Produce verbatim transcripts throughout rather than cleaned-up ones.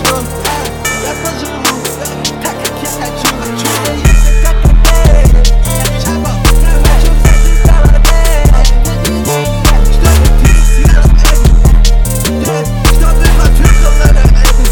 что я поживу так, как я хочу. Хочу я ехать как Кокейн, Чапа, хочу всяких голодей, чтобы ты съел это, чтобы потыкала на это.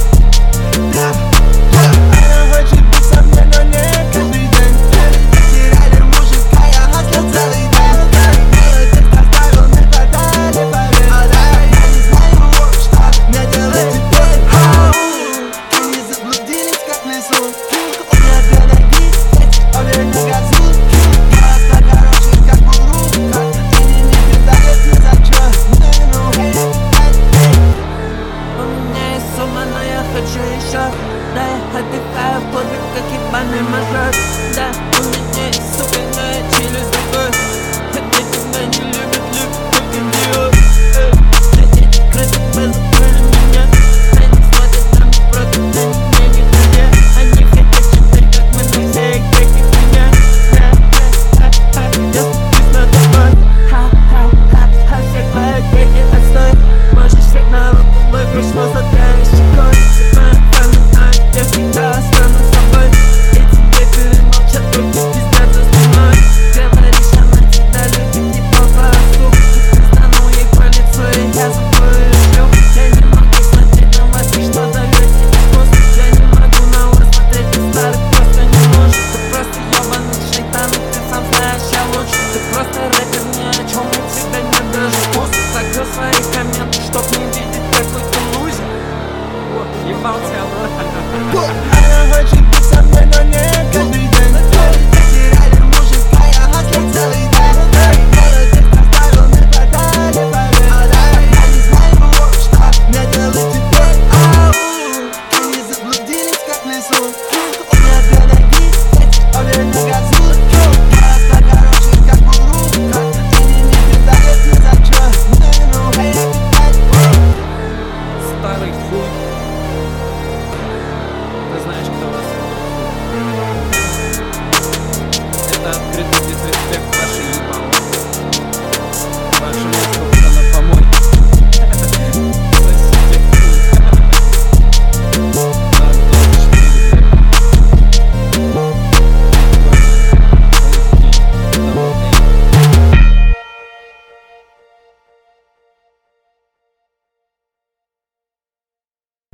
Она хочет быть со мной, но не каждый день. Потеряли мужика, я хаслил целый день. Молодец, доставил, не тогда, не поверь. А да, я не знаю, что мне делать теперь. Ты не заблудились, как в лесу. У меня две ноги, обе не газуют. Я так хороший, как Бурука. Они не питают ни за чё. У меня есть сумма, но я хочу еще. Да, я отдыхаю в клубе, как ебаный мажор. Да, у меня есть сука, но я чилю с другой. Хотя тебя не любят, любят только Диор. Эти крысы позабыли меня. Они смотрят на меня против, на меня нигде. Они хотят читать, как мы на все игры, как меня. Ха-ха-ха, я спусть на тобой. Ха-ха-ха, все твои деньги отстой. Можешь всех на руку, мой пришло за твоей щекой. Я всегда останусь с собой. И тебе перемолчат, только пиздят за спиной. Говоришь, она тебя любит, не по-просту. Стану ей по лицу, и я забою ее. Я не могу смотреть на вас, и что дает тебе вкус. Я не могу на вас смотреть, ты старый просто не нужен. Ты просто ебаный шайтан, и ты сам знаешь, я лучше. Ты просто рэпер, ни о чем, у тебя нет даже вкуса. Закрыл свои комменты, чтоб не видеть, какой ты лузер. Ебал тебя, Она хочет